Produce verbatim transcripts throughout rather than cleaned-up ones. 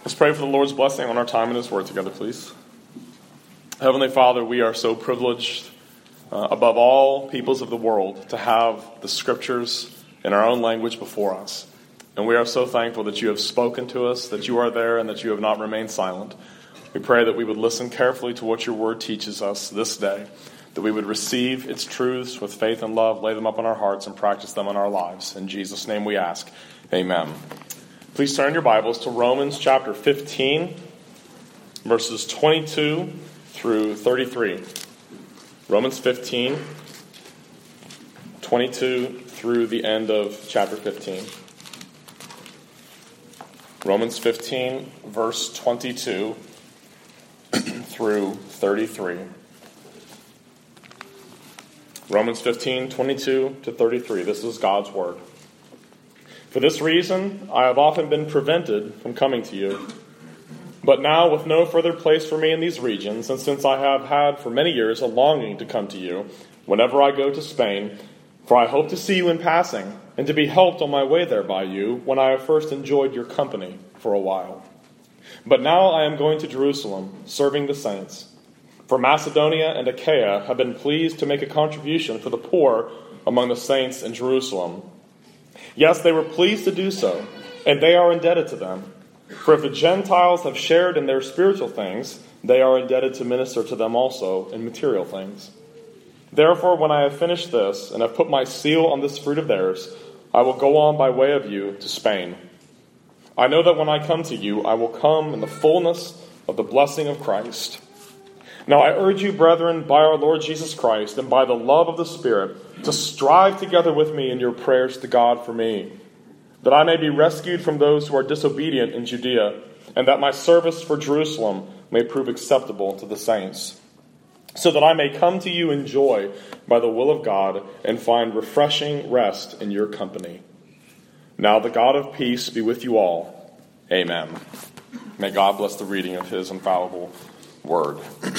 Let's pray for the Lord's blessing on our time in His Word together, please. Heavenly Father, we are so privileged, uh, above all peoples of the world, to have the Scriptures in our own language before us. And we are so thankful that you have spoken to us, that you are there, and that you have not remained silent. We pray that we would listen carefully to what your Word teaches us this day, that we would receive its truths with faith and love, lay them up in our hearts, and practice them in our lives. In Jesus' name we ask. Amen. Please turn your Bibles to Romans chapter fifteen, verses twenty-two through thirty-three. Romans fifteen, twenty-two through the end of chapter fifteen. Romans fifteen, verse twenty-two through thirty-three. Romans fifteen, twenty-two to thirty-three. This is God's Word. For this reason, I have often been prevented from coming to you. But now, with no further place for me in these regions, and since I have had for many years a longing to come to you, whenever I go to Spain, for I hope to see you in passing, and to be helped on my way there by you, when I have first enjoyed your company for a while. But now I am going to Jerusalem, serving the saints. For Macedonia and Achaia have been pleased to make a contribution for the poor among the saints in Jerusalem. Yes, they were pleased to do so, and they are indebted to them. For if the Gentiles have shared in their spiritual things, they are indebted to minister to them also in material things. Therefore, when I have finished this, and have put my seal on this fruit of theirs, I will go on by way of you to Spain. I know that when I come to you, I will come in the fullness of the blessing of Christ. Now I urge you, brethren, by our Lord Jesus Christ, and by the love of the Spirit, to strive together with me in your prayers to God for me, that I may be rescued from those who are disobedient in Judea, and that my service for Jerusalem may prove acceptable to the saints, so that I may come to you in joy by the will of God, and find refreshing rest in your company. Now the God of peace be with you all. Amen. May God bless the reading of his infallible word.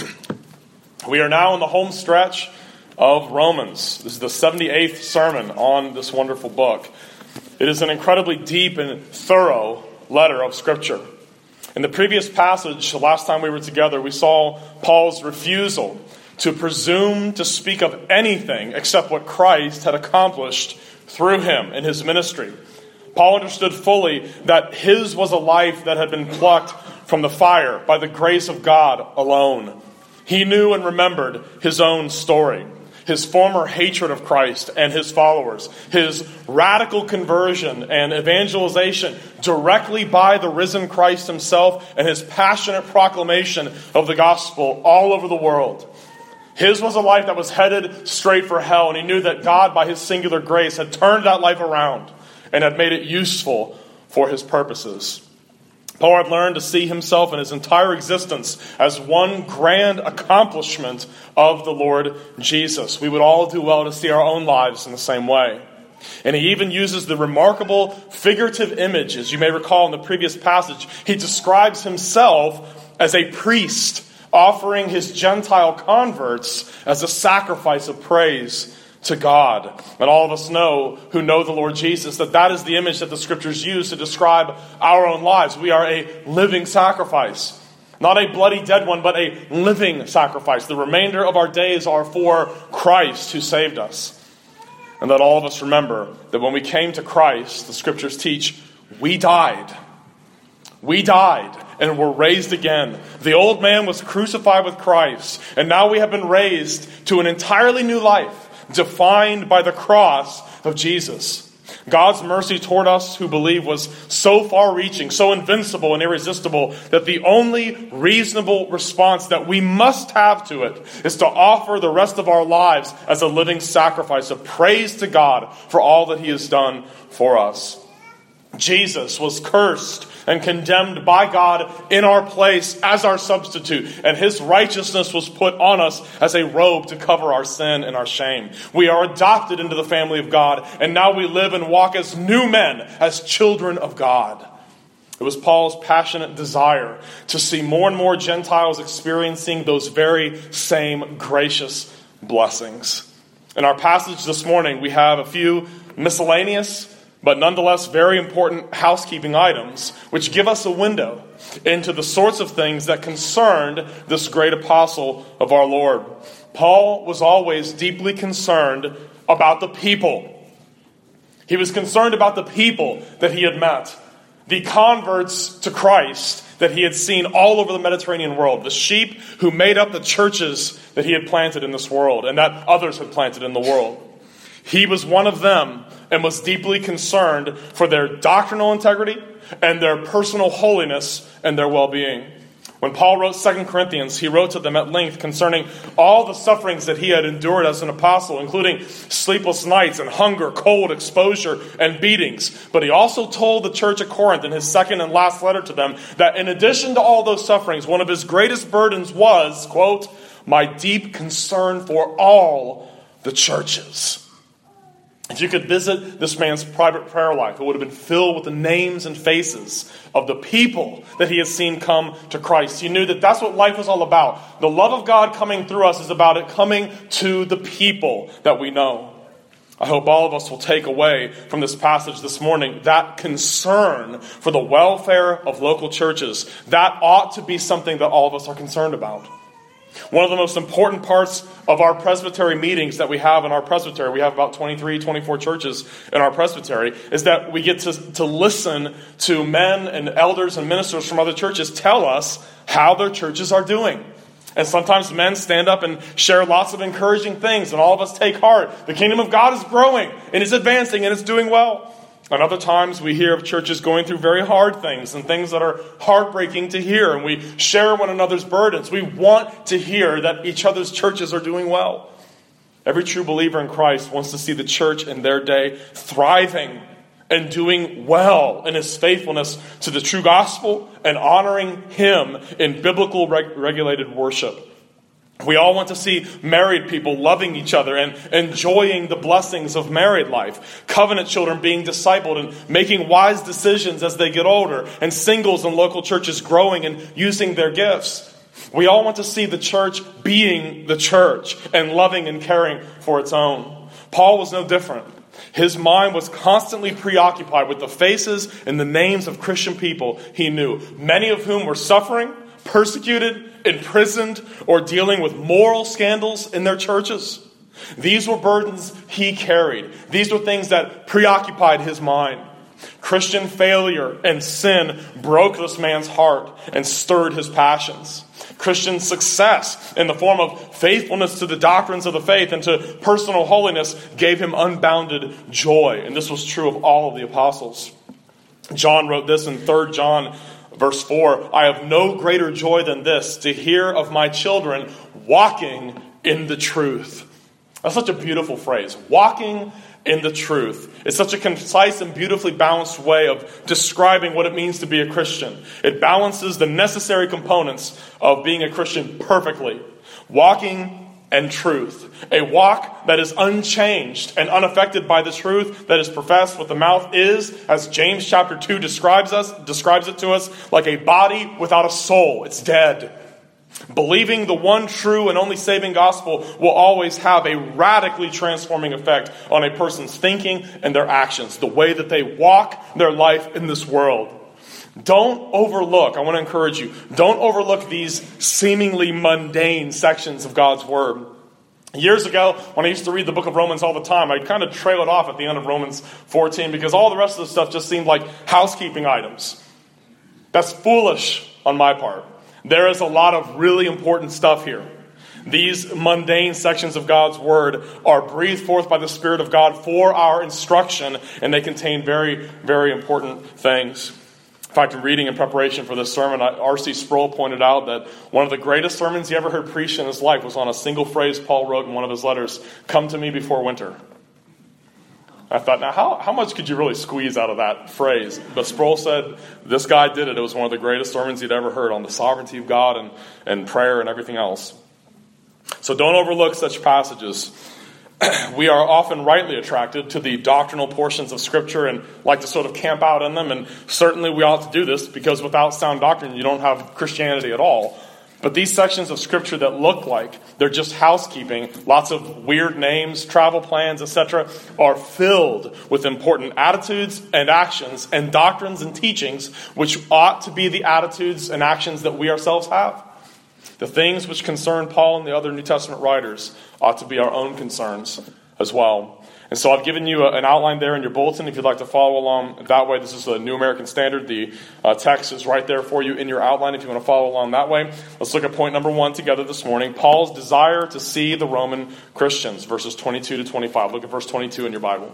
We are now in the home stretch of Romans. This is the seventy-eighth sermon on this wonderful book. It is an incredibly deep and thorough letter of Scripture. In the previous passage, the last time we were together, we saw Paul's refusal to presume to speak of anything except what Christ had accomplished through him in his ministry. Paul understood fully that his was a life that had been plucked from the fire by the grace of God alone. He knew and remembered his own story, his former hatred of Christ and his followers, his radical conversion and evangelization directly by the risen Christ himself, and his passionate proclamation of the gospel all over the world. His was a life that was headed straight for hell, and he knew that God, by his singular grace, had turned that life around and had made it useful for his purposes. Paul had learned to see himself and his entire existence as one grand accomplishment of the Lord Jesus. We would all do well to see our own lives in the same way. And he even uses the remarkable figurative image, as you may recall in the previous passage. He describes himself as a priest offering his Gentile converts as a sacrifice of praise to God. And all of us know, who know the Lord Jesus, that that is the image that the Scriptures use to describe our own lives. We are a living sacrifice. Not a bloody dead one, but a living sacrifice. The remainder of our days are for Christ who saved us. And that all of us remember that when we came to Christ, the Scriptures teach, we died. We died and were raised again. The old man was crucified with Christ, and now we have been raised to an entirely new life, defined by the cross of Jesus. God's mercy toward us who believe was so far-reaching, so invincible and irresistible, that the only reasonable response that we must have to it is to offer the rest of our lives as a living sacrifice of praise to God for all that he has done for us. Jesus was cursed and condemned by God in our place as our substitute, and his righteousness was put on us as a robe to cover our sin and our shame. We are adopted into the family of God, and now we live and walk as new men, as children of God. It was Paul's passionate desire to see more and more Gentiles experiencing those very same gracious blessings. In our passage this morning, we have a few miscellaneous but nonetheless very important housekeeping items, which give us a window into the sorts of things that concerned this great apostle of our Lord. Paul was always deeply concerned about the people. He was concerned about the people that he had met, the converts to Christ that he had seen all over the Mediterranean world, the sheep who made up the churches that he had planted in this world and that others had planted in the world. He was one of them and was deeply concerned for their doctrinal integrity and their personal holiness and their well-being. When Paul wrote Second Corinthians, he wrote to them at length concerning all the sufferings that he had endured as an apostle, including sleepless nights and hunger, cold, exposure, and beatings. But he also told the church at Corinth in his second and last letter to them that in addition to all those sufferings, one of his greatest burdens was, quote, my deep concern for all the churches. If you could visit this man's private prayer life, it would have been filled with the names and faces of the people that he had seen come to Christ. He knew that that's what life was all about. The love of God coming through us is about it coming to the people that we know. I hope all of us will take away from this passage this morning that concern for the welfare of local churches. That ought to be something that all of us are concerned about. One of the most important parts of our presbytery meetings that we have in our presbytery, we have about twenty-three, twenty-four churches in our presbytery, is that we get to, to listen to men and elders and ministers from other churches tell us how their churches are doing. And sometimes men stand up and share lots of encouraging things, and all of us take heart. The kingdom of God is growing, and it's advancing, and it's doing well. And other times we hear of churches going through very hard things and things that are heartbreaking to hear. And we share one another's burdens. We want to hear that each other's churches are doing well. Every true believer in Christ wants to see the church in their day thriving and doing well in his faithfulness to the true gospel and honoring him in biblical reg- regulated worship. We all want to see married people loving each other and enjoying the blessings of married life. Covenant children being discipled and making wise decisions as they get older. And singles in local churches growing and using their gifts. We all want to see the church being the church and loving and caring for its own. Paul was no different. His mind was constantly preoccupied with the faces and the names of Christian people he knew, many of whom were suffering, persecuted, imprisoned, or dealing with moral scandals in their churches. These were burdens he carried. These were things that preoccupied his mind. Christian failure and sin broke this man's heart and stirred his passions. Christian success in the form of faithfulness to the doctrines of the faith and to personal holiness gave him unbounded joy. And this was true of all of the apostles. John wrote this in Third John verse four, I have no greater joy than this, to hear of my children walking in the truth. That's such a beautiful phrase, walking in the truth. It's such a concise and beautifully balanced way of describing what it means to be a Christian. It balances the necessary components of being a Christian perfectly. Walking and truth. A walk that is unchanged and unaffected by the truth that is professed with the mouth is, as James chapter two describes us, describes it to us, like a body without a soul. It's dead. Believing the one true and only saving gospel will always have a radically transforming effect on a person's thinking and their actions, the way that they walk their life in this world. Don't overlook, I want to encourage you, don't overlook these seemingly mundane sections of God's Word. Years ago, when I used to read the book of Romans all the time, I'd kind of trail it off at the end of Romans fourteen because all the rest of the stuff just seemed like housekeeping items. That's foolish on my part. There is a lot of really important stuff here. These mundane sections of God's Word are breathed forth by the Spirit of God for our instruction, and they contain very, very important things. In fact, in reading in preparation for this sermon, R C Sproul pointed out that one of the greatest sermons he ever heard preached in his life was on a single phrase Paul wrote in one of his letters, "Come to me before winter." I thought, now how, how much could you really squeeze out of that phrase? But Sproul said this guy did it. It was one of the greatest sermons he'd ever heard on the sovereignty of God and, and prayer and everything else. So don't overlook such passages. We are often rightly attracted to the doctrinal portions of Scripture and like to sort of camp out in them. And certainly we ought to do this because without sound doctrine, you don't have Christianity at all. But these sections of Scripture that look like they're just housekeeping, lots of weird names, travel plans, et cetera, are filled with important attitudes and actions and doctrines and teachings which ought to be the attitudes and actions that we ourselves have. The things which concern Paul and the other New Testament writers ought to be our own concerns as well. And so I've given you an outline there in your bulletin if you'd like to follow along that way. This is the New American Standard. The uh, text is right there for you in your outline if you want to follow along that way. Let's look at point number one together this morning. Paul's desire to see the Roman Christians, verses twenty-two to twenty-five. Look at verse twenty-two in your Bible.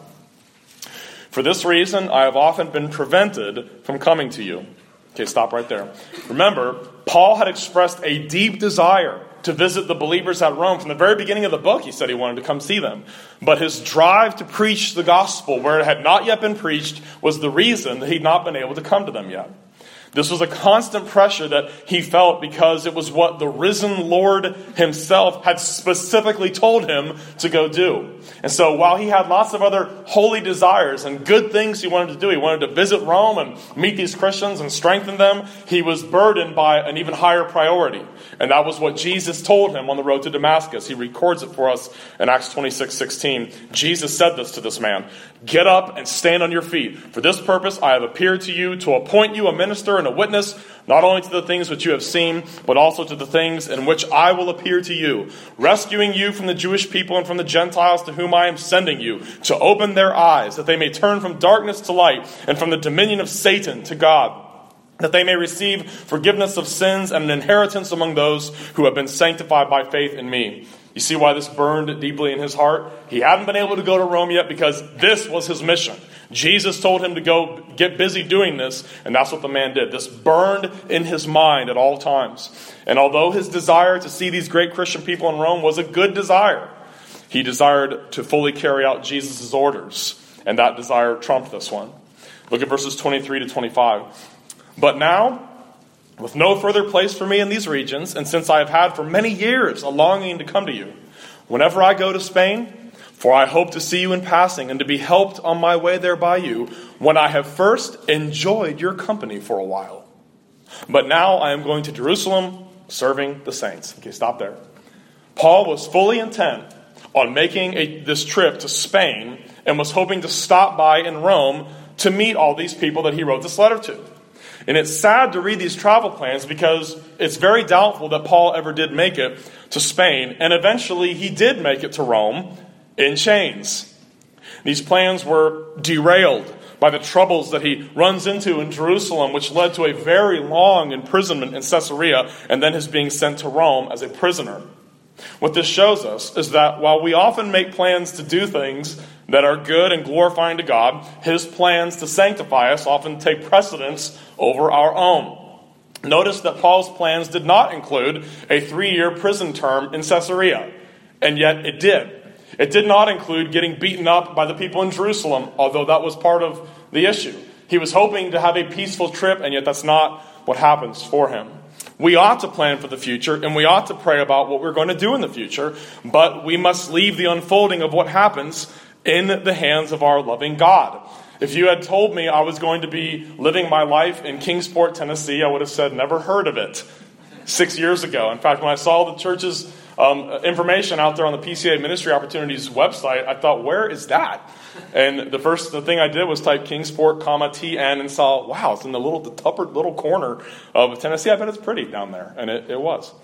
For this reason, I have often been prevented from coming to you. Okay, stop right there. Remember, Paul had expressed a deep desire to visit the believers at Rome. From the very beginning of the book, he said he wanted to come see them. But his drive to preach the gospel where it had not yet been preached was the reason that he'd not been able to come to them yet. This was a constant pressure that he felt because it was what the risen Lord himself had specifically told him to go do. And so while he had lots of other holy desires and good things he wanted to do, he wanted to visit Rome and meet these Christians and strengthen them, he was burdened by an even higher priority. And that was what Jesus told him on the road to Damascus. He records it for us in Acts twenty-six sixteen. Jesus said this to this man, "Get up and stand on your feet. For this purpose I have appeared to you to appoint you a minister and a witness, not only to the things which you have seen, but also to the things in which I will appear to you, rescuing you from the Jewish people and from the Gentiles to whom I am sending you, to open their eyes, that they may turn from darkness to light and from the dominion of Satan to God, that they may receive forgiveness of sins and an inheritance among those who have been sanctified by faith in me." You see why this burned deeply in his heart? He hadn't been able to go to Rome yet because this was his mission. Jesus told him to go get busy doing this, and that's what the man did. This burned in his mind at all times. And although his desire to see these great Christian people in Rome was a good desire, he desired to fully carry out Jesus' orders, and that desire trumped this one. Look at verses twenty-three to twenty-five. "But now, with no further place for me in these regions, and since I have had for many years a longing to come to you, whenever I go to Spain, for I hope to see you in passing and to be helped on my way there by you, when I have first enjoyed your company for a while. But now I am going to Jerusalem, serving the saints." Okay, stop there. Paul was fully intent on making a, this trip to Spain and was hoping to stop by in Rome to meet all these people that he wrote this letter to. And it's sad to read these travel plans because it's very doubtful that Paul ever did make it to Spain. And eventually he did make it to Rome in chains. These plans were derailed by the troubles that he runs into in Jerusalem, which led to a very long imprisonment in Caesarea and then his being sent to Rome as a prisoner. What this shows us is that while we often make plans to do things that are good and glorifying to God, his plans to sanctify us often take precedence over our own. Notice that Paul's plans did not include a three-year prison term in Caesarea, and yet it did. It did not include getting beaten up by the people in Jerusalem, although that was part of the issue. He was hoping to have a peaceful trip, and yet that's not what happens for him. We ought to plan for the future, and we ought to pray about what we're going to do in the future, but we must leave the unfolding of what happens in the hands of our loving God. If you had told me I was going to be living my life in Kingsport, Tennessee, I would have said, never heard of it six years ago. In fact, when I saw the church's um, information out there on the P C A Ministry Opportunities website, I thought, where is that? And the first the thing I did was type Kingsport, comma, T N, and saw, wow, it's in the little the upper little corner of Tennessee. I bet it's pretty down there. And it, it was.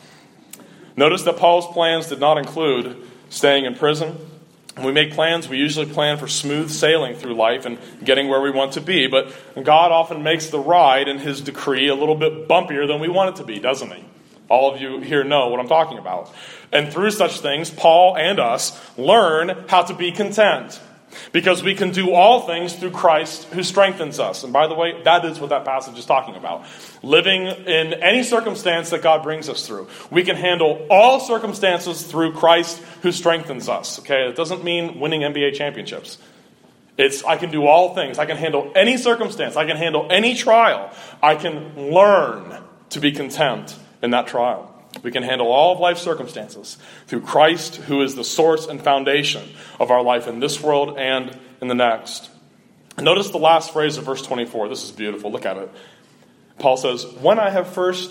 Notice that Paul's plans did not include staying in prison. When we make plans, we usually plan for smooth sailing through life and getting where we want to be. But God often makes the ride in his decree a little bit bumpier than we want it to be, doesn't he? All of you here know what I'm talking about. And through such things, Paul and us learn how to be content. Because we can do all things through Christ who strengthens us. And by the way, that is what that passage is talking about. Living in any circumstance that God brings us through. We can handle all circumstances through Christ who strengthens us. Okay, it doesn't mean winning N B A championships. It's I can do all things. I can handle any circumstance. I can handle any trial. I can learn to be content in that trial. We can handle all of life's circumstances through Christ, who is the source and foundation of our life in this world and in the next. Notice the last phrase of verse twenty-four. This is beautiful. Look at it. Paul says, when I have first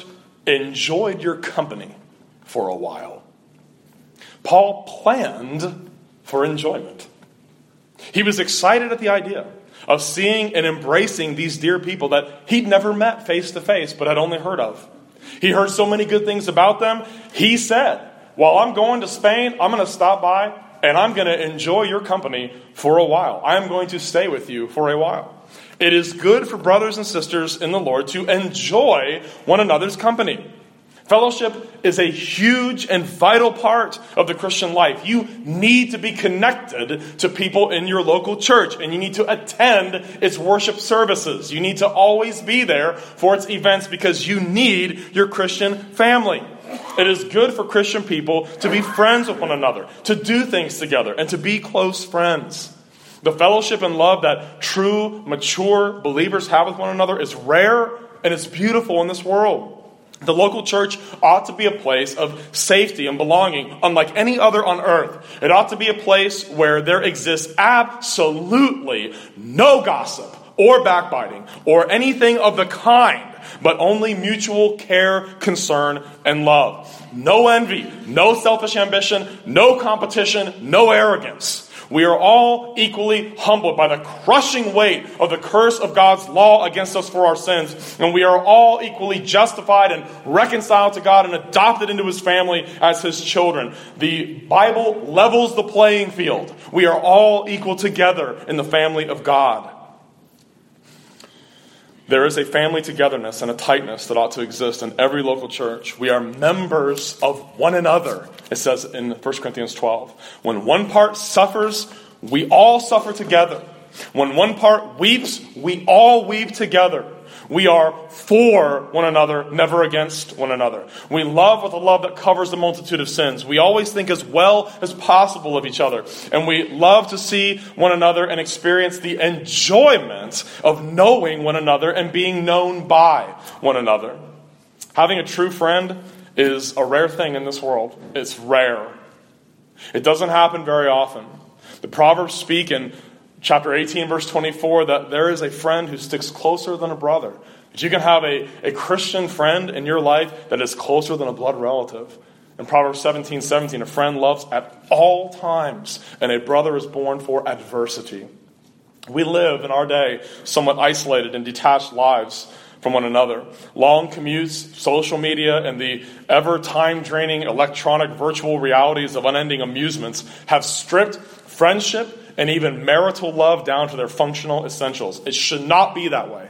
enjoyed your company for a while. Paul planned for enjoyment. He was excited at the idea of seeing and embracing these dear people that he'd never met face to face, but had only heard of. He heard so many good things about them. He said, while I'm going to Spain, I'm going to stop by and I'm going to enjoy your company for a while. I'm going to stay with you for a while. It is good for brothers and sisters in the Lord to enjoy one another's company. Fellowship is a huge and vital part of the Christian life. You need to be connected to people in your local church, and you need to attend its worship services. You need to always be there for its events because you need your Christian family. It is good for Christian people to be friends with one another, to do things together, and to be close friends. The fellowship and love that true, mature believers have with one another is rare and it's beautiful in this world. The local church ought to be a place of safety and belonging, unlike any other on earth. It ought to be a place where there exists absolutely no gossip or backbiting or anything of the kind, but only mutual care, concern, and love. No envy, no selfish ambition, no competition, no arrogance. We are all equally humbled by the crushing weight of the curse of God's law against us for our sins. And we are all equally justified and reconciled to God and adopted into his family as his children. The Bible levels the playing field. We are all equal together in the family of God. There is a family togetherness and a tightness that ought to exist in every local church. We are members of one another, it says in First Corinthians twelve. When one part suffers, we all suffer together. When one part weeps, we all weep together. We are for one another, never against one another. We love with a love that covers the multitude of sins. We always think as well as possible of each other. And we love to see one another and experience the enjoyment of knowing one another and being known by one another. Having a true friend is a rare thing in this world. It's rare. It doesn't happen very often. The Proverbs speak in chapter eighteen, verse twenty-four, that there is a friend who sticks closer than a brother. That you can have a, a Christian friend in your life that is closer than a blood relative. In Proverbs seventeen, seventeen, a friend loves at all times, and a brother is born for adversity. We live in our day somewhat isolated and detached lives from one another. Long commutes, social media, and the ever time-draining electronic virtual realities of unending amusements have stripped friendship and even marital love down to their functional essentials. It should not be that way.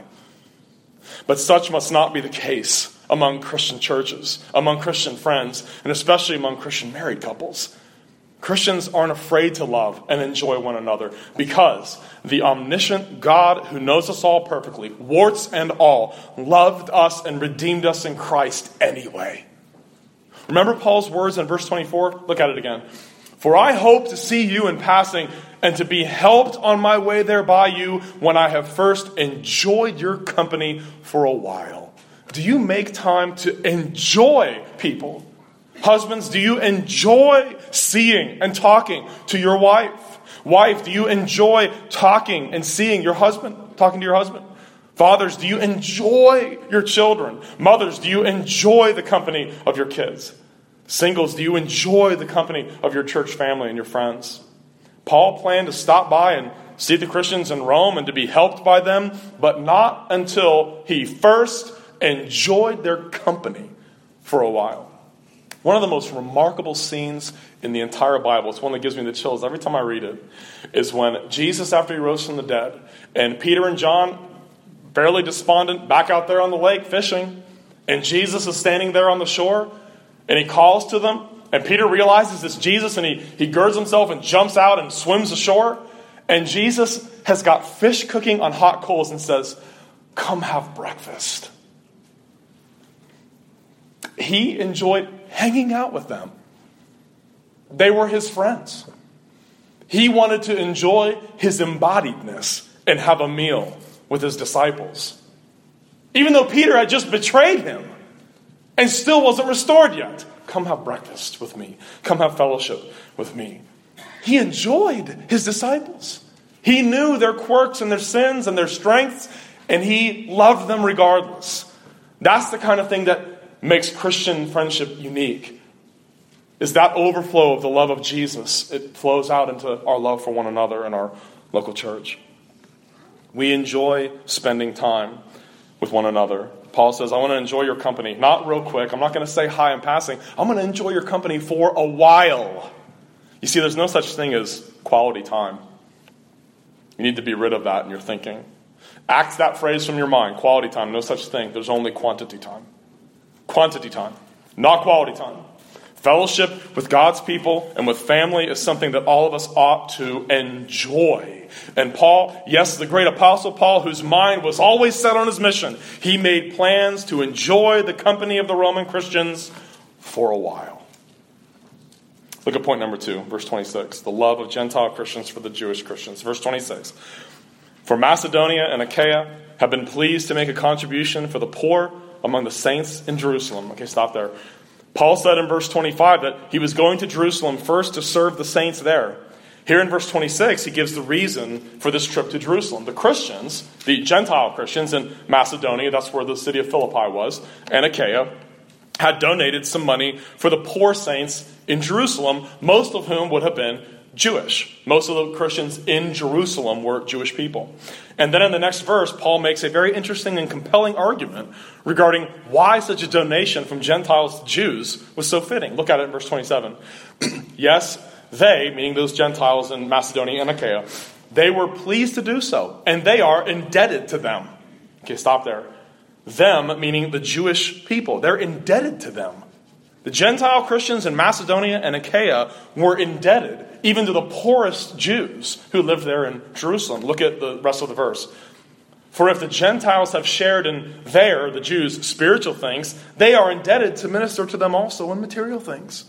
But such must not be the case among Christian churches, among Christian friends, and especially among Christian married couples. Christians aren't afraid to love and enjoy one another because the omniscient God who knows us all perfectly, warts and all, loved us and redeemed us in Christ anyway. Remember Paul's words in verse twenty-four? Look at it again. For I hope to see you in passing and to be helped on my way there by you when I have first enjoyed your company for a while. Do you make time to enjoy people? Husbands, do you enjoy seeing and talking to your wife? Wife, do you enjoy talking and seeing your husband, talking to your husband? Fathers, do you enjoy your children? Mothers, do you enjoy the company of your kids? Singles, do you enjoy the company of your church family and your friends? Paul planned to stop by and see the Christians in Rome and to be helped by them, but not until he first enjoyed their company for a while. One of the most remarkable scenes in the entire Bible, it's one that gives me the chills every time I read it, is when Jesus, after he rose from the dead, and Peter and John, fairly despondent, back out there on the lake fishing, and Jesus is standing there on the shore, and he calls to them, and Peter realizes it's Jesus, and he, he girds himself and jumps out and swims ashore, and Jesus has got fish cooking on hot coals and says, "Come have breakfast." He enjoyed hanging out with them. They were his friends. He wanted to enjoy his embodiedness and have a meal with his disciples. Even though Peter had just betrayed him and still wasn't restored yet. Come have breakfast with me. Come have fellowship with me. He enjoyed his disciples. He knew their quirks and their sins and their strengths, and he loved them regardless. That's the kind of thing that makes Christian friendship unique is that overflow of the love of Jesus. It flows out into our love for one another in our local church. We enjoy spending time with one another. Paul says, I want to enjoy your company. Not real quick. I'm not going to say hi in passing. I'm going to enjoy your company for a while. You see, there's no such thing as quality time. You need to be rid of that in your thinking. Act that phrase from your mind. Quality time. No such thing. There's only quantity time. Quantity time. Not quality time. Fellowship with God's people and with family is something that all of us ought to enjoy. And Paul, yes, the great apostle Paul, whose mind was always set on his mission, he made plans to enjoy the company of the Roman Christians for a while. Look at point number two, verse twenty-six. The love of Gentile Christians for the Jewish Christians. Verse twenty-six. For Macedonia and Achaia have been pleased to make a contribution for the poor among the saints in Jerusalem. Okay, stop there. Paul said in verse twenty-five that he was going to Jerusalem first to serve the saints there. Here in verse twenty-six, he gives the reason for this trip to Jerusalem. The Christians, the Gentile Christians in Macedonia, that's where the city of Philippi was, and Achaia, had donated some money for the poor saints in Jerusalem, most of whom would have been Jewish. Most of the Christians in Jerusalem were Jewish people. And then in the next verse, Paul makes a very interesting and compelling argument regarding why such a donation from Gentiles to Jews was so fitting. Look at it in verse twenty-seven. Yes, they, meaning those Gentiles in Macedonia and Achaia, they were pleased to do so, and they are indebted to them. Okay, stop there. Them, meaning the Jewish people, they're indebted to them. The Gentile Christians in Macedonia and Achaia were indebted even to the poorest Jews who lived there in Jerusalem. Look at the rest of the verse. For if the Gentiles have shared in their, the Jews, spiritual things, they are indebted to minister to them also in material things.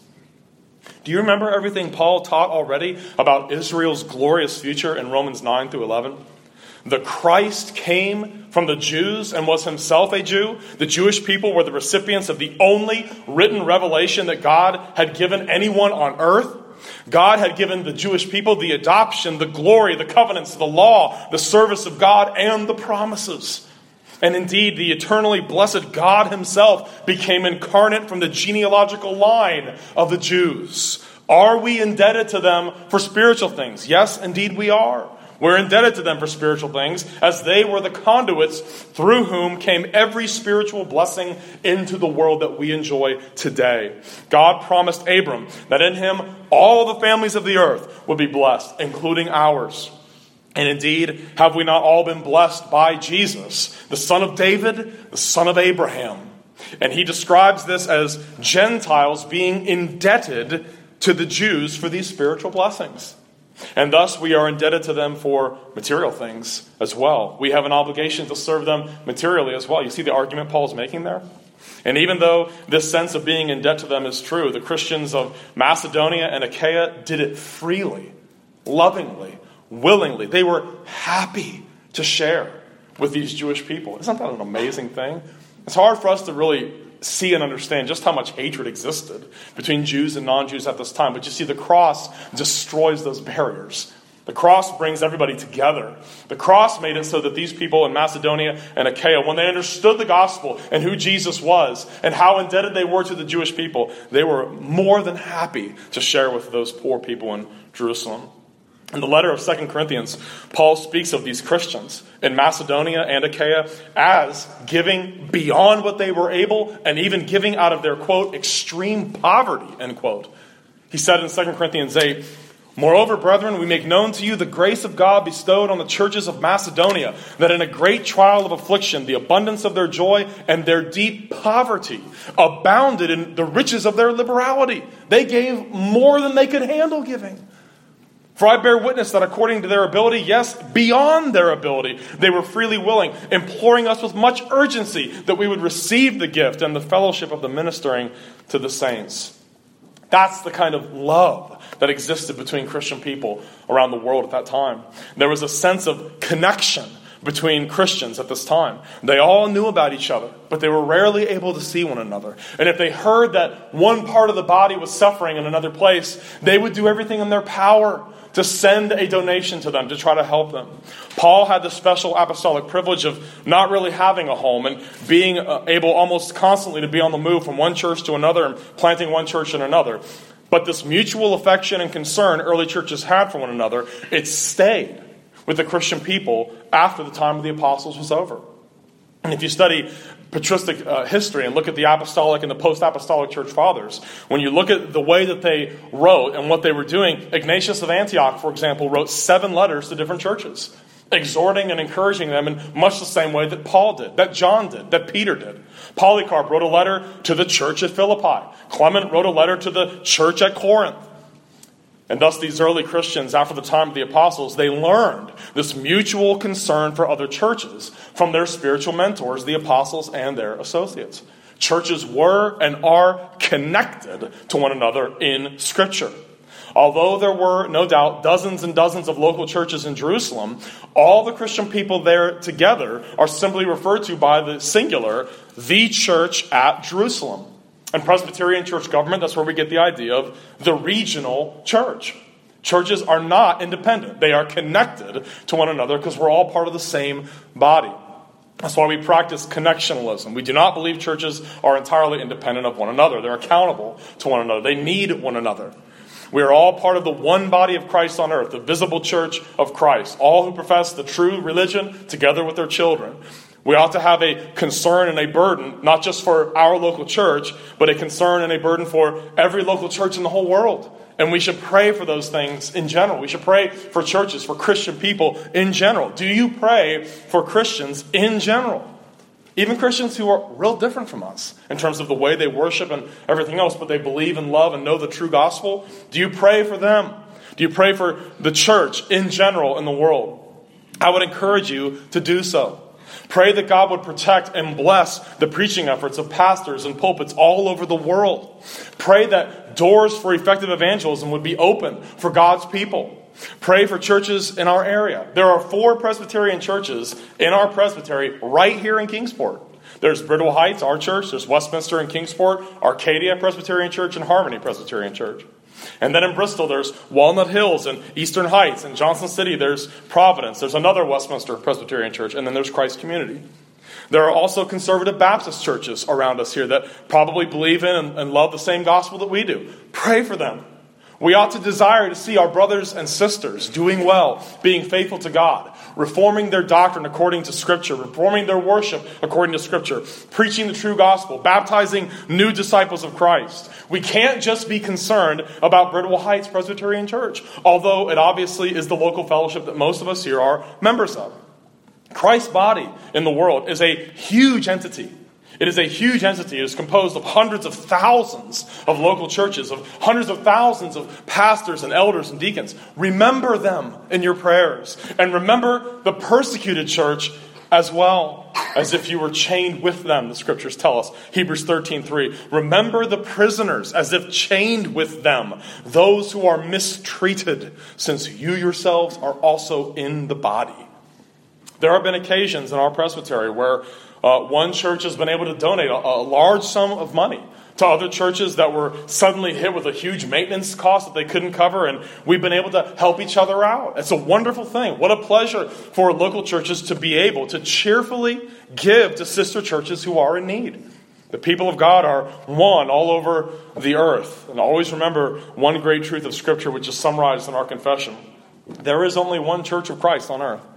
Do you remember everything Paul taught already about Israel's glorious future in Romans nine through eleven? The Christ came from the Jews and was himself a Jew. The Jewish people were the recipients of the only written revelation that God had given anyone on earth. God had given the Jewish people the adoption, the glory, the covenants, the law, the service of God, and the promises. And indeed, the eternally blessed God himself became incarnate from the genealogical line of the Jews. Are we indebted to them for spiritual things? Yes, indeed we are. We're indebted to them for spiritual things, as they were the conduits through whom came every spiritual blessing into the world that we enjoy today. God promised Abram that in him all the families of the earth would be blessed, including ours. And indeed, have we not all been blessed by Jesus, the son of David, the son of Abraham? And he describes this as Gentiles being indebted to the Jews for these spiritual blessings. And thus we are indebted to them for material things as well. We have an obligation to serve them materially as well. You see the argument Paul's making there? And even though this sense of being in debt to them is true, the Christians of Macedonia and Achaia did it freely, lovingly, willingly. They were happy to share with these Jewish people. Isn't that an amazing thing? It's hard for us to really see and understand just how much hatred existed between Jews and non-Jews at this time. But you see, the cross destroys those barriers. The cross brings everybody together. The cross made it so that these people in Macedonia and Achaia, when they understood the gospel and who Jesus was and how indebted they were to the Jewish people, they were more than happy to share with those poor people in Jerusalem. In the letter of Second Corinthians, Paul speaks of these Christians in Macedonia and Achaia as giving beyond what they were able and even giving out of their, quote, extreme poverty, end quote. He said in Second Corinthians eight, Moreover, brethren, we make known to you the grace of God bestowed on the churches of Macedonia, that in a great trial of affliction, the abundance of their joy and their deep poverty abounded in the riches of their liberality. They gave more than they could handle giving. For I bear witness that according to their ability, yes, beyond their ability, they were freely willing, imploring us with much urgency that we would receive the gift and the fellowship of the ministering to the saints. That's the kind of love that existed between Christian people around the world at that time. There was a sense of connection between Christians at this time. They all knew about each other, but they were rarely able to see one another. And if they heard that one part of the body was suffering in another place, they would do everything in their power to send a donation to them to try to help them. Paul had the special apostolic privilege of not really having a home and being able almost constantly to be on the move from one church to another and planting one church in another. But this mutual affection and concern early churches had for one another, it stayed with the Christian people after the time of the apostles was over. And if you study patristic uh, history and look at the apostolic and the post-apostolic church fathers, when you look at the way that they wrote and what they were doing, Ignatius of Antioch, for example, wrote seven letters to different churches, exhorting and encouraging them in much the same way that Paul did, that John did, that Peter did. Polycarp wrote a letter to the church at Philippi. Clement wrote a letter to the church at Corinth. And thus these early Christians, after the time of the apostles, they learned this mutual concern for other churches from their spiritual mentors, the apostles and their associates. Churches were and are connected to one another in Scripture. Although there were, no doubt, dozens and dozens of local churches in Jerusalem, all the Christian people there together are simply referred to by the singular, the church at Jerusalem. And Presbyterian church government, that's where we get the idea of the regional church. Churches are not independent. They are connected to one another because we're all part of the same body. That's why we practice connectionalism. We do not believe churches are entirely independent of one another. They're accountable to one another. They need one another. We are all part of the one body of Christ on earth, the visible church of Christ. All who profess the true religion together with their children. We ought to have a concern and a burden, not just for our local church, but a concern and a burden for every local church in the whole world. And we should pray for those things in general. We should pray for churches, for Christian people in general. Do you pray for Christians in general? Even Christians who are real different from us in terms of the way they worship and everything else, but they believe and love and know the true gospel. Do you pray for them? Do you pray for the church in general in the world? I would encourage you to do so. Pray that God would protect and bless the preaching efforts of pastors and pulpits all over the world. Pray that doors for effective evangelism would be open for God's people. Pray for churches in our area. There are four Presbyterian churches in our presbytery right here in Kingsport. There's Bridwell Heights, our church. There's Westminster and Kingsport, Arcadia Presbyterian Church, and Harmony Presbyterian Church. And then in Bristol, there's Walnut Hills and Eastern Heights. In Johnson City, there's Providence. There's another Westminster Presbyterian Church. And then there's Christ Community. There are also conservative Baptist churches around us here that probably believe in and, and love the same gospel that we do. Pray for them. We ought to desire to see our brothers and sisters doing well, being faithful to God, reforming their doctrine according to Scripture, reforming their worship according to Scripture, preaching the true gospel, baptizing new disciples of Christ. We can't just be concerned about Bridwell Heights Presbyterian Church, although it obviously is the local fellowship that most of us here are members of. Christ's body in the world is a huge entity. It is a huge entity. It is composed of hundreds of thousands of local churches, of hundreds of thousands of pastors and elders and deacons. Remember them in your prayers. And remember the persecuted church as well, as if you were chained with them, the Scriptures tell us. Hebrews thirteen three. Remember the prisoners as if chained with them, those who are mistreated, since you yourselves are also in the body. There have been occasions in our presbytery where Uh, one church has been able to donate a, a large sum of money to other churches that were suddenly hit with a huge maintenance cost that they couldn't cover, and we've been able to help each other out. It's a wonderful thing. What a pleasure for local churches to be able to cheerfully give to sister churches who are in need. The people of God are one all over the earth. And always remember one great truth of Scripture, which is summarized in our confession. There is only one church of Christ on earth.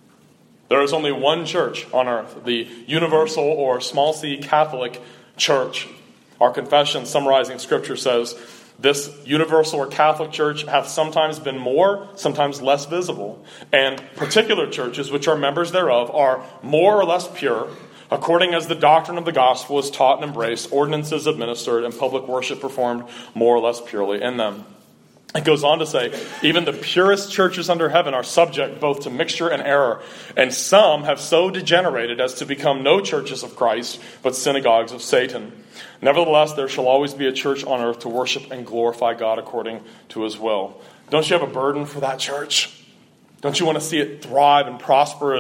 There is only one church on earth, the universal or small c Catholic Church. Our confession summarizing Scripture says, this universal or Catholic Church hath sometimes been more, sometimes less visible, and particular churches, which are members thereof, are more or less pure, according as the doctrine of the gospel is taught and embraced, ordinances administered, and public worship performed more or less purely in them. It goes on to say, even the purest churches under heaven are subject both to mixture and error, and some have so degenerated as to become no churches of Christ, but synagogues of Satan. Nevertheless, there shall always be a church on earth to worship and glorify God according to his will. Don't you have a burden for that church? Don't you want to see it thrive and prosper and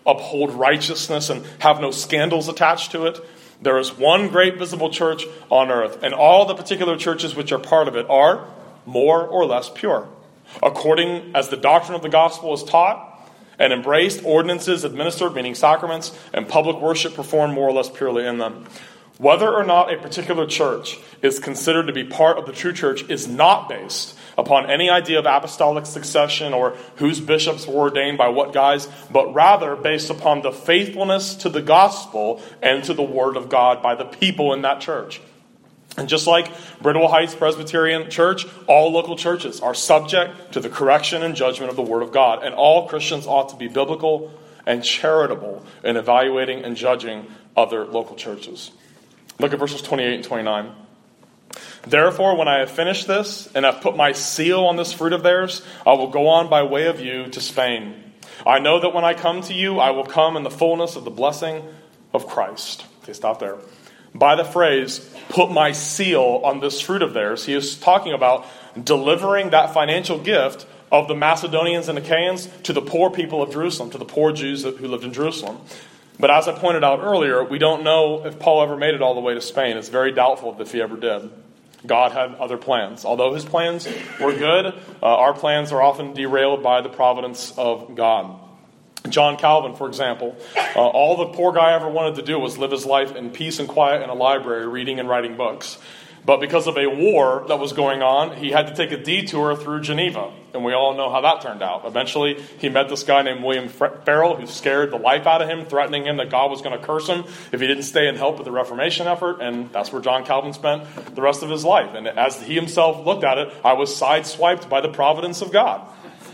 uphold righteousness and have no scandals attached to it. There is one great visible church on earth, and all the particular churches which are part of it are more or less pure, according as the doctrine of the gospel is taught and embraced, ordinances administered, meaning sacraments, and public worship performed more or less purely in them. Whether or not a particular church is considered to be part of the true church is not based upon any idea of apostolic succession or whose bishops were ordained by what guys, but rather based upon the faithfulness to the gospel and to the word of God by the people in that church. And just like Bridwell Heights Presbyterian Church, all local churches are subject to the correction and judgment of the Word of God. And all Christians ought to be biblical and charitable in evaluating and judging other local churches. Look at verses twenty-eight and twenty-nine. Therefore, when I have finished this and have put my seal on this fruit of theirs, I will go on by way of you to Spain. I know that when I come to you, I will come in the fullness of the blessing of Christ. Okay, stop there. By the phrase, put my seal on this fruit of theirs, he is talking about delivering that financial gift of the Macedonians and Achaeans to the poor people of Jerusalem, to the poor Jews who lived in Jerusalem. But as I pointed out earlier, we don't know if Paul ever made it all the way to Spain. It's very doubtful if he ever did. God had other plans. Although his plans were good, uh, our plans are often derailed by the providence of God. John Calvin, for example, uh, all the poor guy ever wanted to do was live his life in peace and quiet in a library, reading and writing books. But because of a war that was going on, he had to take a detour through Geneva. And we all know how that turned out. Eventually, he met this guy named William Farel, who scared the life out of him, threatening him that God was going to curse him if he didn't stay and help with the Reformation effort. And that's where John Calvin spent the rest of his life. And as he himself looked at it, I was sideswiped by the providence of God.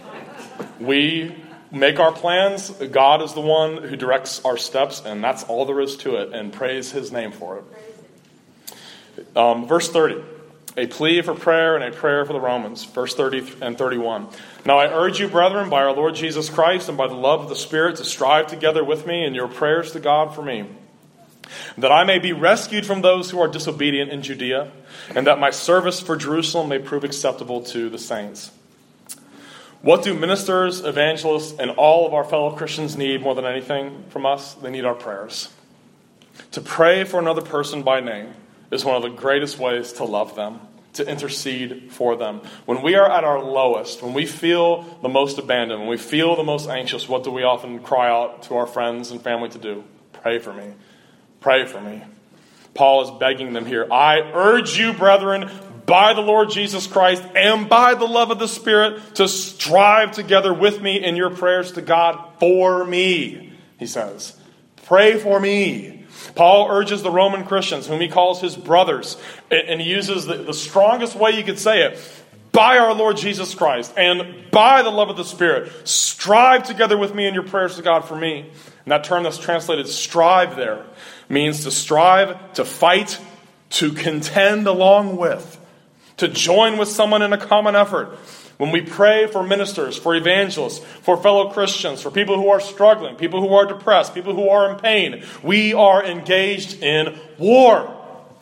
We make our plans. God is the one who directs our steps, and that's all there is to it. And praise his name for it. Um, verse thirty, a plea for prayer and a prayer for the Romans. Verse thirty and thirty-one. Now I urge you, brethren, by our Lord Jesus Christ and by the love of the Spirit, to strive together with me in your prayers to God for me, that I may be rescued from those who are disobedient in Judea, and that my service for Jerusalem may prove acceptable to the saints. What do ministers, evangelists, and all of our fellow Christians need more than anything from us? They need our prayers. To pray for another person by name is one of the greatest ways to love them, to intercede for them. When we are at our lowest, when we feel the most abandoned, when we feel the most anxious, what do we often cry out to our friends and family to do? Pray for me. Pray for me. Paul is begging them here. I urge you, brethren, by the Lord Jesus Christ and by the love of the Spirit, to strive together with me in your prayers to God for me, he says. Pray for me. Paul urges the Roman Christians, whom he calls his brothers, and he uses the, the strongest way you could say it, by our Lord Jesus Christ and by the love of the Spirit, strive together with me in your prayers to God for me. And that term that's translated strive there means to strive, to fight, to contend along with, to join with someone in a common effort. When we pray for ministers, for evangelists, for fellow Christians, for people who are struggling, people who are depressed, people who are in pain, we are engaged in war.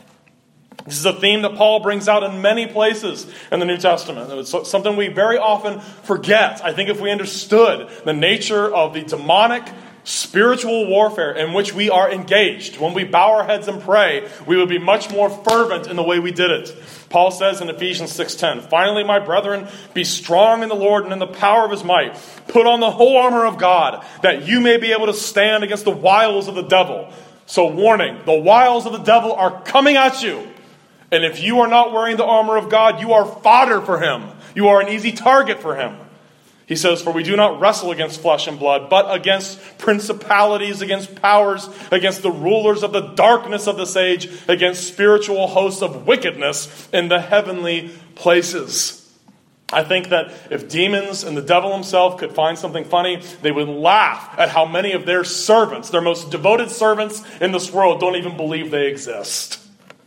This is a theme that Paul brings out in many places in the New Testament. It's something we very often forget. I think if we understood the nature of the demonic spiritual warfare in which we are engaged, when we bow our heads and pray, we would be much more fervent in the way we did it. Paul says in Ephesians six ten, finally, my brethren, be strong in the Lord and in the power of his might. Put on the whole armor of God, that you may be able to stand against the wiles of the devil. So warning, the wiles of the devil are coming at you. And if you are not wearing the armor of God, you are fodder for him. You are an easy target for him. He says, for we do not wrestle against flesh and blood, but against principalities, against powers, against the rulers of the darkness of this age, against spiritual hosts of wickedness in the heavenly places. I think that if demons and the devil himself could find something funny, they would laugh at how many of their servants, their most devoted servants in this world, don't even believe they exist.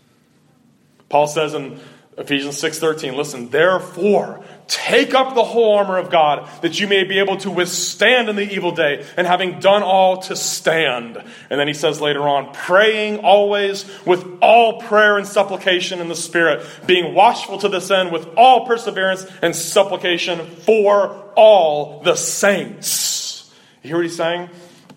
Paul says in Ephesians six thirteen, listen, therefore, take up the whole armor of God, that you may be able to withstand in the evil day, and having done all, to stand. And then he says later on, praying always with all prayer and supplication in the Spirit, being watchful to this end with all perseverance and supplication for all the saints. You hear what he's saying?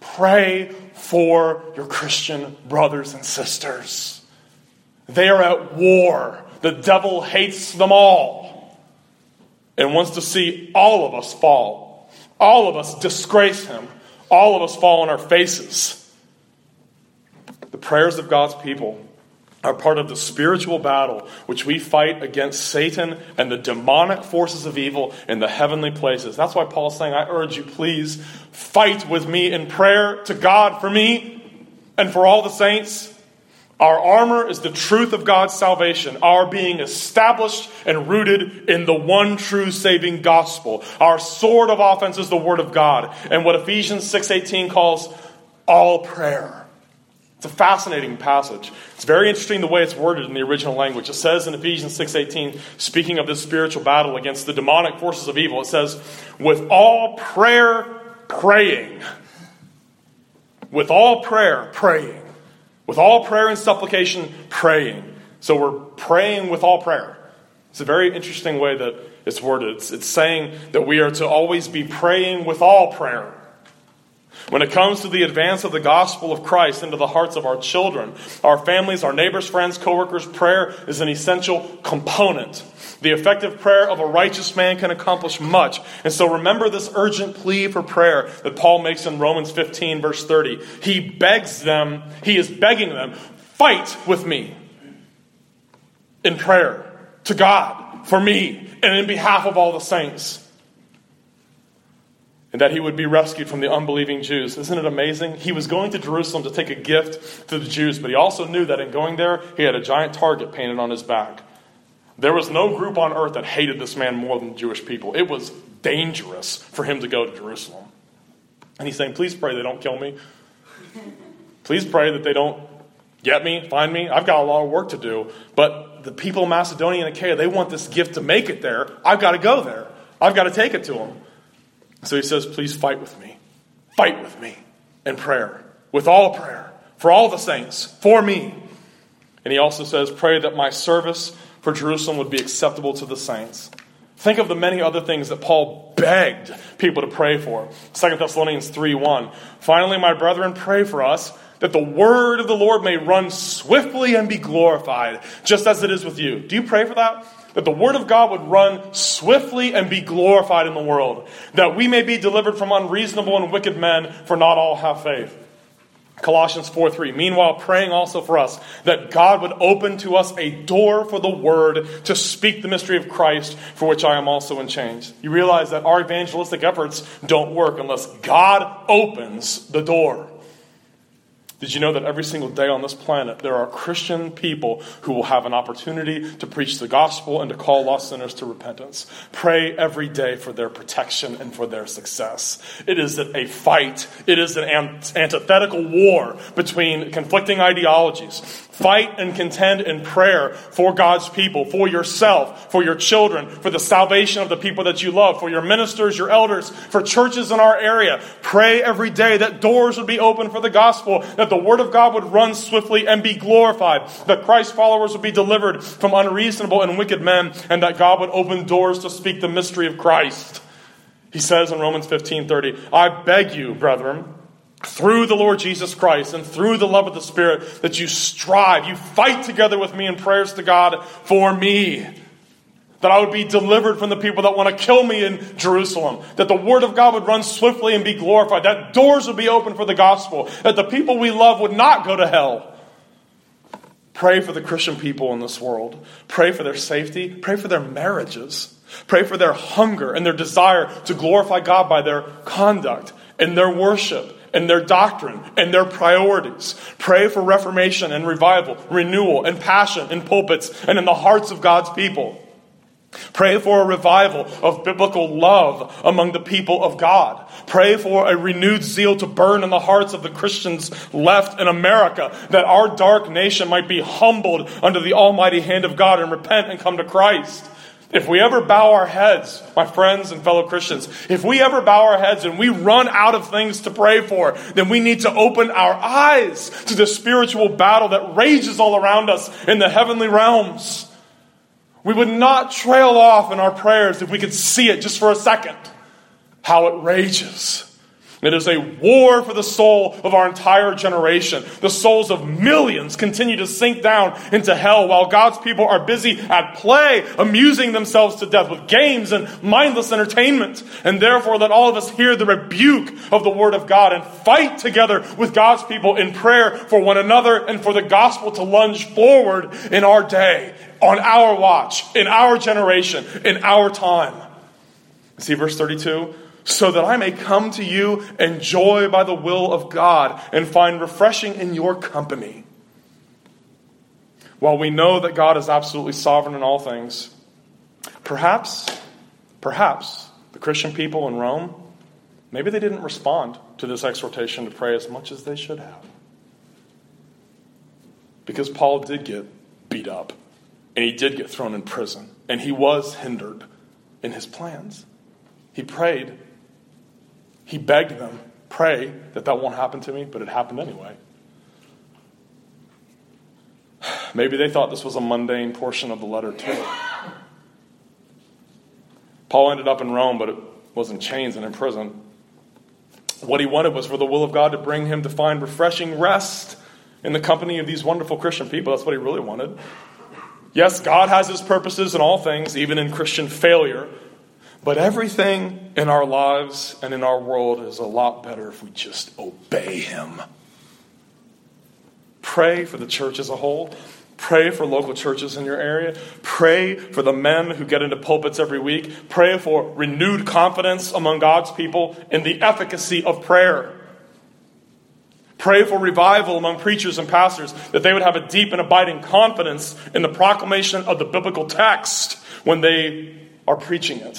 Pray for your Christian brothers and sisters. They are at war. The devil hates them all and wants to see all of us fall. All of us disgrace him. All of us fall on our faces. The prayers of God's people are part of the spiritual battle which we fight against Satan and the demonic forces of evil in the heavenly places. That's why Paul's saying, I urge you, please fight with me in prayer to God for me and for all the saints. Our armor is the truth of God's salvation, our being established and rooted in the one true saving gospel. Our sword of offense is the word of God, and what Ephesians six eighteen calls all prayer. It's a fascinating passage. It's very interesting the way it's worded in the original language. It says in Ephesians six eighteen, speaking of this spiritual battle against the demonic forces of evil, it says, with all prayer, praying. With all prayer, praying. With all prayer and supplication, praying. So we're praying with all prayer. It's a very interesting way that it's worded. It's, it's saying that we are to always be praying with all prayer. When it comes to the advance of the gospel of Christ into the hearts of our children, our families, our neighbors, friends, coworkers, prayer is an essential component. The effective prayer of a righteous man can accomplish much. And so remember this urgent plea for prayer that Paul makes in Romans fifteen, verse thirty. He begs them, he is begging them, fight with me in prayer to God for me and in behalf of all the saints. And that he would be rescued from the unbelieving Jews. Isn't it amazing? He was going to Jerusalem to take a gift to the Jews, but he also knew that in going there, he had a giant target painted on his back. There was no group on earth that hated this man more than the Jewish people. It was dangerous for him to go to Jerusalem. And he's saying, please pray they don't kill me. Please pray that they don't get me, find me. I've got a lot of work to do. But the people of Macedonia and Achaia, they want this gift to make it there. I've got to go there. I've got to take it to them. So he says, please fight with me. Fight with me in prayer. With all prayer. For all the saints. For me. And he also says, pray that my service for Jerusalem would be acceptable to the saints. Think of the many other things that Paul begged people to pray for. Second Thessalonians three one. Finally, my brethren, pray for us that the word of the Lord may run swiftly and be glorified, just as it is with you. Do you pray for that? That the word of God would run swiftly and be glorified in the world. That we may be delivered from unreasonable and wicked men, for not all have faith. Colossians four three. Meanwhile, praying also for us, that God would open to us a door for the word to speak the mystery of Christ, for which I am also in chains. You realize that our evangelistic efforts don't work unless God opens the door. Did you know that every single day on this planet, there are Christian people who will have an opportunity to preach the gospel and to call lost sinners to repentance? Pray every day for their protection and for their success. It is a fight. It is an antithetical war between conflicting ideologies. Fight and contend in prayer for God's people, for yourself, for your children, for the salvation of the people that you love, for your ministers, your elders, for churches in our area. Pray every day that doors would be open for the gospel, that the word of God would run swiftly and be glorified, that Christ's followers would be delivered from unreasonable and wicked men, and that God would open doors to speak the mystery of Christ. He says in Romans fifteen thirty, I beg you, brethren, through the Lord Jesus Christ and through the love of the Spirit, that you strive, you fight together with me in prayers to God for me. That I would be delivered from the people that want to kill me in Jerusalem. That the word of God would run swiftly and be glorified. That doors would be open for the gospel. That the people we love would not go to hell. Pray for the Christian people in this world. Pray for their safety. Pray for their marriages. Pray for their hunger and their desire to glorify God by their conduct and their worship and their doctrine and their priorities. Pray for reformation and revival, renewal and passion in pulpits and in the hearts of God's people. Pray for a revival of biblical love among the people of God. Pray for a renewed zeal to burn in the hearts of the Christians left in America, that our dark nation might be humbled under the almighty hand of God and repent and come to Christ. If we ever bow our heads, my friends and fellow Christians, if we ever bow our heads and we run out of things to pray for, then we need to open our eyes to the spiritual battle that rages all around us in the heavenly realms. We would not trail off in our prayers if we could see it just for a second, how it rages. It is a war for the soul of our entire generation. The souls of millions continue to sink down into hell while God's people are busy at play, amusing themselves to death with games and mindless entertainment. And therefore, let all of us hear the rebuke of the Word of God and fight together with God's people in prayer for one another and for the gospel to lunge forward in our day, on our watch, in our generation, in our time. See verse thirty-two? So that I may come to you, enjoy by the will of God, and find refreshing in your company. While we know that God is absolutely sovereign in all things, perhaps, perhaps the Christian people in Rome, maybe they didn't respond to this exhortation to pray as much as they should have. Because Paul did get beat up, and he did get thrown in prison, and he was hindered in his plans. He prayed. He begged them, pray that that won't happen to me, but it happened anyway. Maybe they thought this was a mundane portion of the letter too. Paul ended up in Rome, but it was in chains and in prison. What he wanted was for the will of God to bring him to find refreshing rest in the company of these wonderful Christian people. That's what he really wanted. Yes, God has his purposes in all things, even in Christian failure. But everything in our lives and in our world is a lot better if we just obey him. Pray for the church as a whole. Pray for local churches in your area. Pray for the men who get into pulpits every week. Pray for renewed confidence among God's people in the efficacy of prayer. Pray for revival among preachers and pastors, that they would have a deep and abiding confidence in the proclamation of the biblical text when they are preaching it.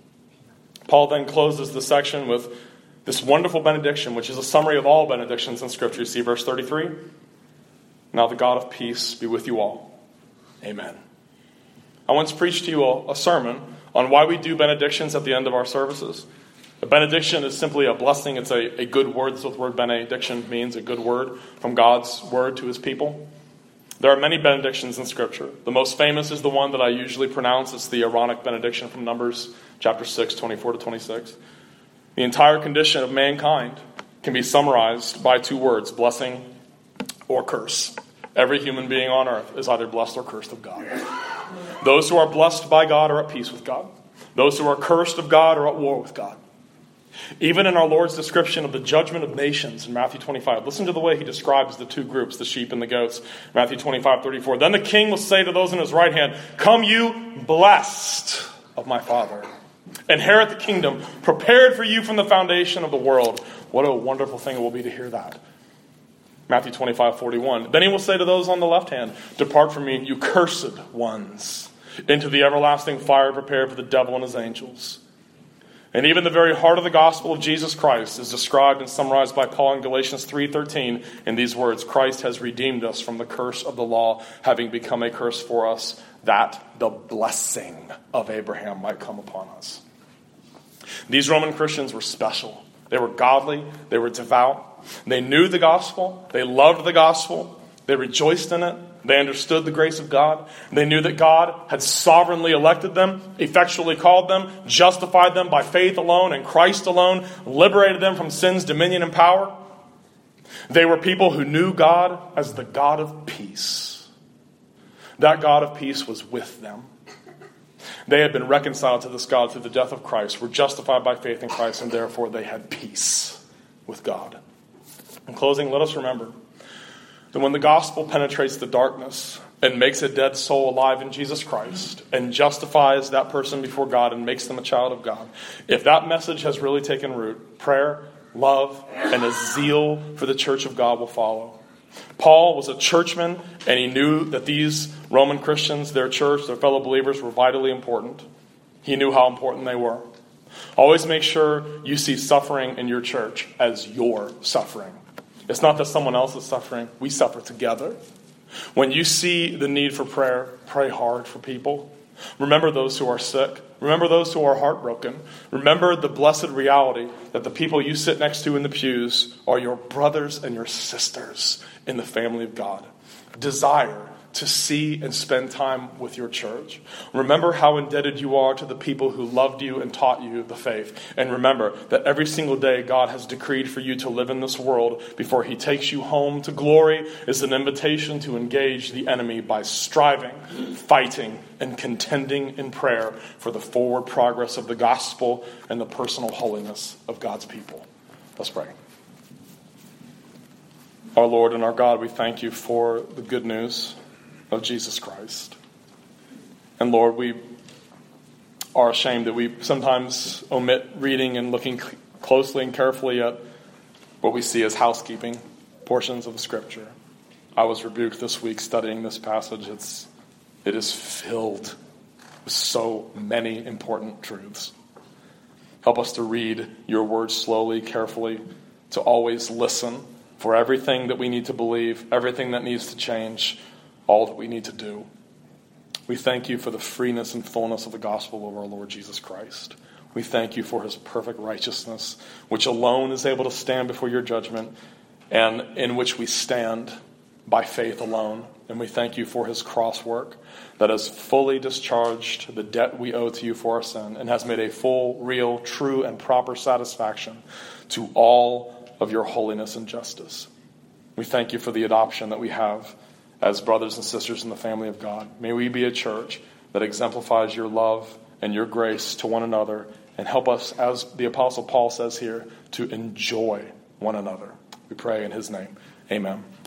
Paul then closes the section with this wonderful benediction, which is a summary of all benedictions in Scripture. You see verse thirty-three? Now the God of peace be with you all. Amen. I once preached to you a, a sermon on why we do benedictions at the end of our services. A benediction is simply a blessing. It's a, a good word. That's what the word benediction means, a good word from God's word to his people. There are many benedictions in Scripture. The most famous is the one that I usually pronounce. It's the Aaronic benediction from Numbers chapter six, twenty-four to twenty-six. The entire condition of mankind can be summarized by two words, blessing or curse. Every human being on earth is either blessed or cursed of God. Those who are blessed by God are at peace with God. Those who are cursed of God are at war with God. Even in our Lord's description of the judgment of nations in Matthew twenty-five, listen to the way he describes the two groups, the sheep and the goats. Matthew twenty-five, thirty-four. Then the king will say to those in his right hand, come you blessed of my Father. Inherit the kingdom prepared for you from the foundation of the world. What a wonderful thing it will be to hear that. Matthew twenty-five, forty-one. Then he will say to those on the left hand, depart from me, you cursed ones, into the everlasting fire prepared for the devil and his angels. And even the very heart of the gospel of Jesus Christ is described and summarized by Paul in Galatians three thirteen in these words, Christ has redeemed us from the curse of the law, having become a curse for us, that the blessing of Abraham might come upon us. These Roman Christians were special. They were godly. They were devout. They knew the gospel. They loved the gospel. They rejoiced in it. They understood the grace of God. They knew that God had sovereignly elected them, effectually called them, justified them by faith alone and Christ alone, liberated them from sin's dominion and power. They were people who knew God as the God of peace. That God of peace was with them. They had been reconciled to this God through the death of Christ, were justified by faith in Christ, and therefore they had peace with God. In closing, let us remember that when the gospel penetrates the darkness and makes a dead soul alive in Jesus Christ and justifies that person before God and makes them a child of God, if that message has really taken root, prayer, love, and a zeal for the church of God will follow. Paul was a churchman, and he knew that these Roman Christians, their church, their fellow believers, were vitally important. He knew how important they were. Always make sure you see suffering in your church as your suffering. It's not that someone else is suffering. We suffer together. When you see the need for prayer, pray hard for people. Remember those who are sick. Remember those who are heartbroken. Remember the blessed reality that the people you sit next to in the pews are your brothers and your sisters in the family of God. Desire to see and spend time with your church. Remember how indebted you are to the people who loved you and taught you the faith. And remember that every single day God has decreed for you to live in this world before he takes you home to glory is an invitation to engage the enemy by striving, fighting, and contending in prayer for the forward progress of the gospel and the personal holiness of God's people. Let's pray. Our Lord and our God, we thank you for the good news of Jesus Christ. And Lord, we are ashamed that we sometimes omit reading and looking closely and carefully at what we see as housekeeping portions of the Scripture. I was rebuked this week studying this passage. It's, it is filled with so many important truths. Help us to read your words slowly, carefully, to always listen for everything that we need to believe, everything that needs to change, all that we need to do. We thank you for the freeness and fullness of the gospel of our Lord Jesus Christ. We thank you for his perfect righteousness, which alone is able to stand before your judgment, and in which we stand by faith alone. And we thank you for his cross work that has fully discharged the debt we owe to you for our sin and has made a full, real, true, and proper satisfaction to all of your holiness and justice. We thank you for the adoption that we have as brothers and sisters in the family of God. May we be a church that exemplifies your love and your grace to one another, and help us, as the Apostle Paul says here, to enjoy one another. We pray in his name. Amen.